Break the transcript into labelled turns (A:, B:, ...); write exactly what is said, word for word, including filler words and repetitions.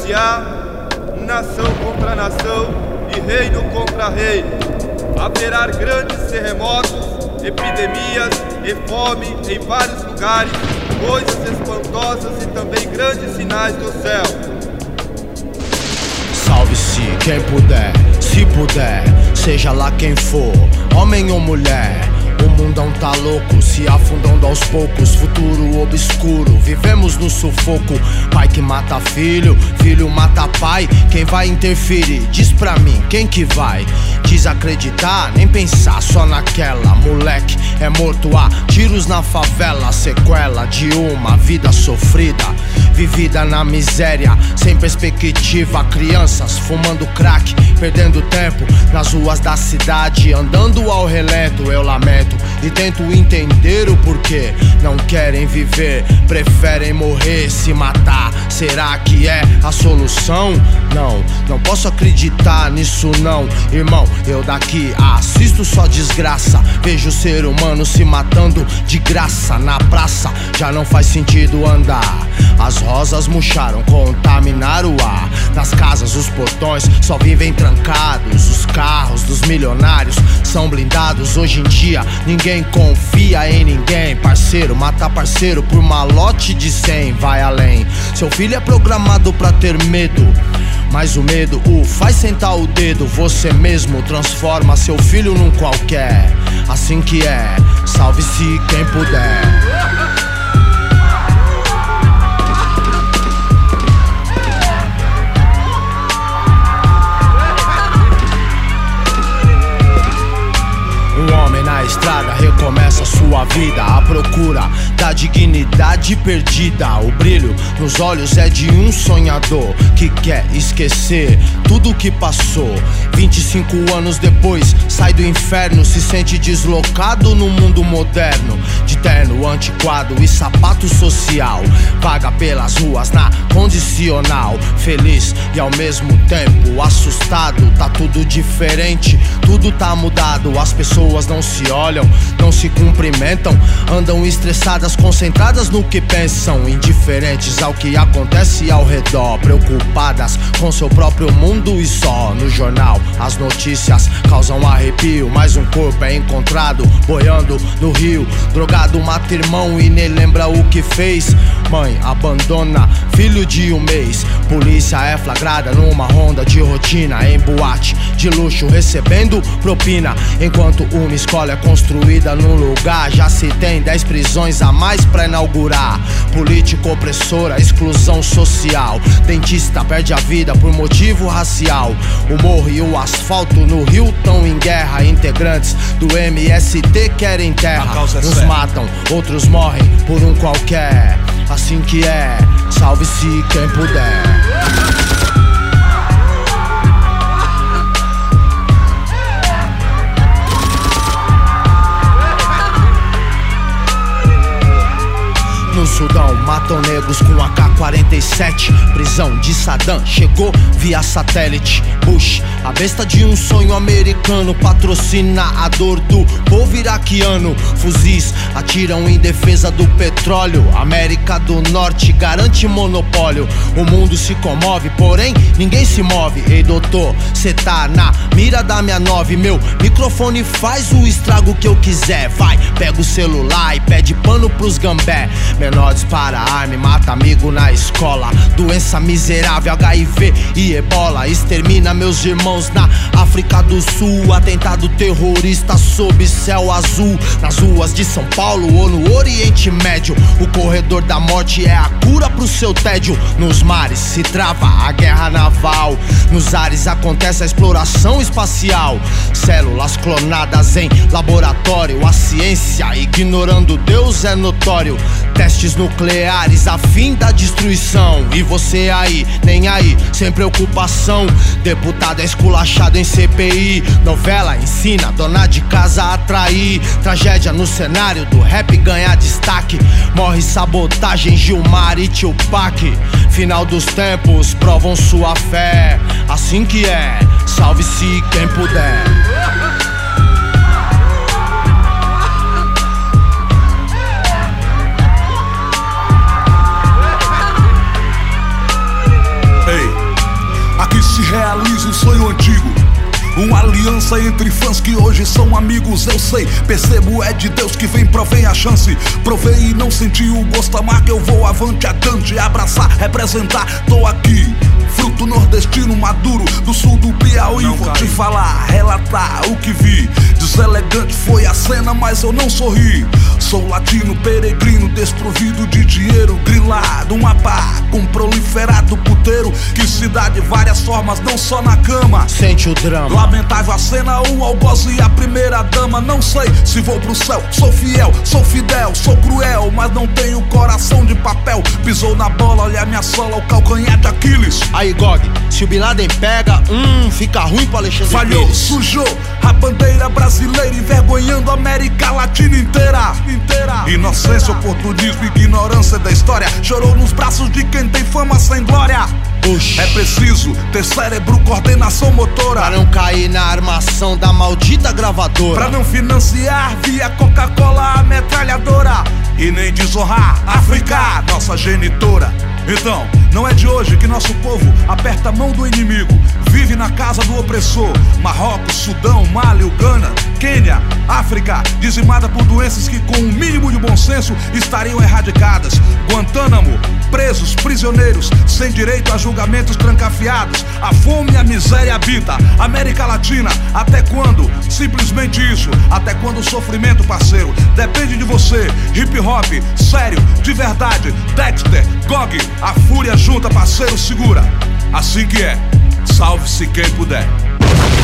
A: denunciar nação contra nação e reino contra reino. Haverá grandes terremotos, epidemias e fome em vários lugares, coisas espantosas e também grandes sinais do céu.
B: Salve-se quem puder, se puder, seja lá quem for, homem ou mulher. O mundão tá louco, se afundando aos poucos, futuro obscuro, vivemos no sufoco. Pai que mata filho, filho mata pai, quem vai interferir? Diz pra mim, quem que vai? Desacreditar, nem pensar só naquela. Moleque é morto a tiros na favela, sequela de uma vida sofrida, vivida na miséria, sem perspectiva. Crianças fumando crack, perdendo tempo nas ruas da cidade, andando ao relento. Eu lamento e tento entender o porquê não querem viver, preferem morrer, se matar. Será que é a solução? Não, não posso acreditar nisso não, irmão. Eu daqui assisto só desgraça, vejo o ser humano se matando de graça na praça. Já não faz sentido andar, as rosas murcharam, contaminaram o ar. Nas casas os portões só vivem trancados, os carros dos milionários são blindados. Hoje em dia ninguém confia em ninguém, parceiro mata parceiro por malote de cem. Vai além, seu filho é programado pra ter medo, mas o medo o faz sentar o dedo. Você mesmo transforma seu filho num qualquer. Assim que é, salve-se quem puder. Um homem na estrada recomeça sua vida à procura da dignidade perdida. O brilho nos olhos é de um sonhador que quer esquecer tudo o que passou. vinte e cinco anos depois, sai do inferno, se sente deslocado no mundo moderno, de terno antiquado e sapato social. Vaga pelas ruas na condicional, feliz e ao mesmo tempo assustado. Tá tudo diferente, tudo tá mudado. As pessoas não se olham, não se cumprimentam, andam estressadas, concentradas no que pensam, indiferentes ao que acontece ao redor, preocupadas com seu próprio mundo e só. No jornal as notícias causam arrepio, mas um corpo é encontrado boiando no rio. Drogado mata irmão e nem lembra o que fez. Mãe abandona filho de um mês. Polícia é flagrada numa ronda de rotina, em boate de luxo recebendo propina. Enquanto uma escola é construída no lugar, já se tem dez prisões a mais pra inaugurar. Política opressora, exclusão social. Dentista perde a vida por motivo racial. O morro e o asfalto no Rio tão em guerra. Integrantes do M S T querem terra. Uns matam, outros morrem por um qualquer. Assim que é, salve-se quem puder. No Sudão matam negros com A K quarenta e sete. Prisão de Saddam chegou via satélite. Bush, a besta de um sonho americano, patrocina a dor do povo iraquiano. Fuzis atiram em defesa do petróleo. América do Norte garante monopólio. O mundo se comove, porém ninguém se move. Ei doutor, cê tá na mira da minha nove. Meu microfone faz o estrago que eu quiser. Vai, pega o celular e pede pano pros gambé. Menor dispara arma e mata amigo na escola. Doença miserável, H I V e ebola. Extermina meus irmãos na África do Sul. Atentado terrorista sob céu azul. Nas ruas de São Paulo ou no Oriente Médio. O corredor da morte é a cura pro seu tédio. Nos mares se trava a guerra naval. Nos ares acontece a exploração espacial. Células clonadas em laboratório. A ciência ignorando Deus é notório. Testes nucleares a fim da destruição. E você aí, nem aí, sem preocupação. Deputado é esculachado em C P I. Novela ensina dona de casa a atrair. Tragédia no cenário do rap ganha destaque. Morre sabotagem, Gilmar e Tupac. Final dos tempos provam sua fé. Assim que é, salve-se quem puder.
C: Hey. sonho antigo. Uma aliança entre fãs que hoje são amigos, eu sei. Percebo, é de Deus que vem, provém a chance. Provei e não senti o gosto amargo, eu vou avante, adiante. Abraçar, representar, tô aqui. Fruto nordestino maduro, do sul do Piauí. Não vou cai. Te falar, relatar o que vi. Deselegante foi a cena, mas eu não sorri. Sou latino, peregrino, desprovido de dinheiro. Grilado, um apá, com proliferado puteiro. Que se dá de várias formas, não só na cama.
B: Sente o drama.
C: Lamentável a cena, o algoz e a primeira dama. Não sei se vou pro céu, sou fiel, sou fidel, sou cruel, mas não tenho coração de papel. Pisou na bola, olha minha sola, o calcanhar de Aquiles.
B: Aí, Gog, se o Bin Laden pega, hum, fica ruim pro Alexandre
C: Falhou,
B: Pires.
C: sujou a bandeira brasileira, envergonhando a América Latina inteira. inteira Inocência, oportunismo, ignorância da história. Chorou nos braços de quem tem fama sem glória.
B: Oxi.
C: É preciso ter cérebro, coordenação motora,
B: pra não cair na armação da maldita gravadora,
C: pra não financiar via Coca-Cola a metralhadora, e nem desonrar África, nossa genitora. Então, não é de hoje que nosso povo aperta a mão do inimigo, vive na casa do opressor. Marrocos, Sudão, Mali, Uganda, Quênia, África, dizimada por doenças que com o mínimo de bom senso estariam erradicadas. Guantánamo, presos, prisioneiros, sem direito a julgamentos trancafiados. A fome e a miséria habita América Latina. Até quando? Simplesmente isso. Até quando o sofrimento, parceiro? Depende de você. Hip hop, sério, de verdade. Dexter, Gog, a fúria junta, parceiro, segura. Assim que é. Salve-se quem puder.